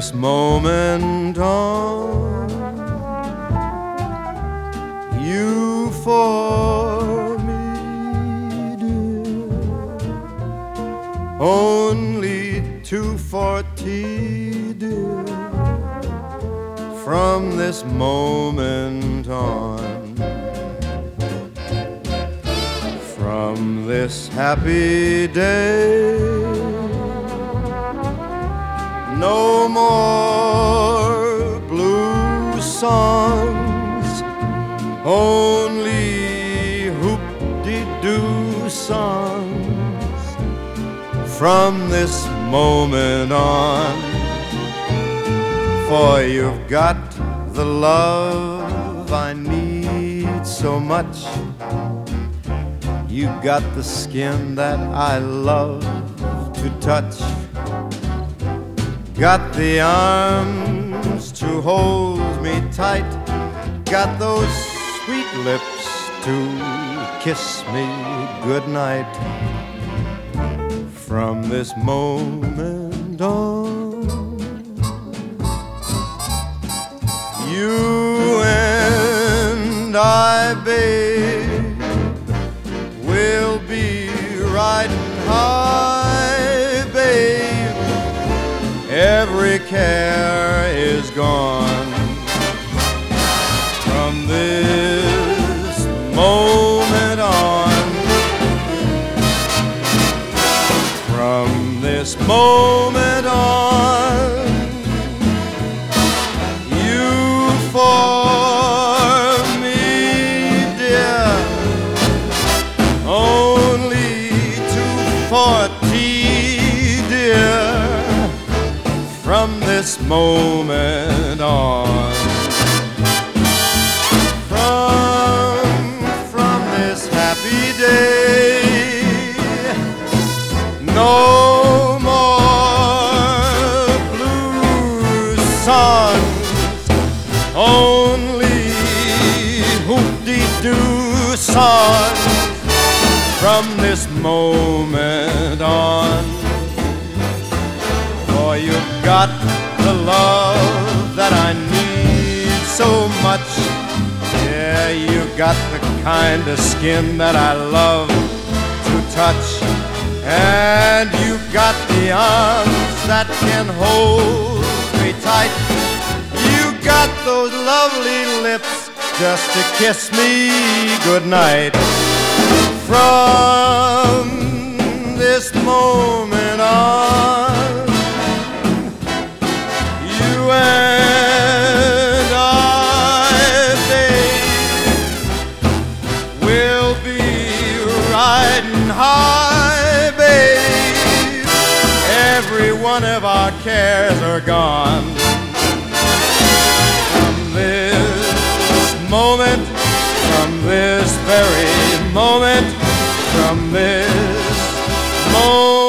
this moment on, you for me, dear, only 2:40, dear, from this moment on, from this happy day. No more blue songs, only hoop-de-doo songs from this moment on. For you've got the love I need so much. You got the skin that I love to touch. Got the arms to hold me tight. Got those sweet lips to kiss me goodnight. From this moment on, you and I, babe, will be riding high, babe. Every care is gone. From this moment on, from this moment on, you for me, dear, only 2:40, dear, from this moment on, from this happy day. No more blues songs, only hoop-de-doo songs from this moment on. For you've got the love that I need so much. Yeah, you got the kind of skin that I love to touch. And you got the arms that can hold me tight. You got those lovely lips just to kiss me goodnight. From this moment on, you and I, babe, will be riding high, babe. Every one of our cares are gone. From this moment, from this very moment, from this moment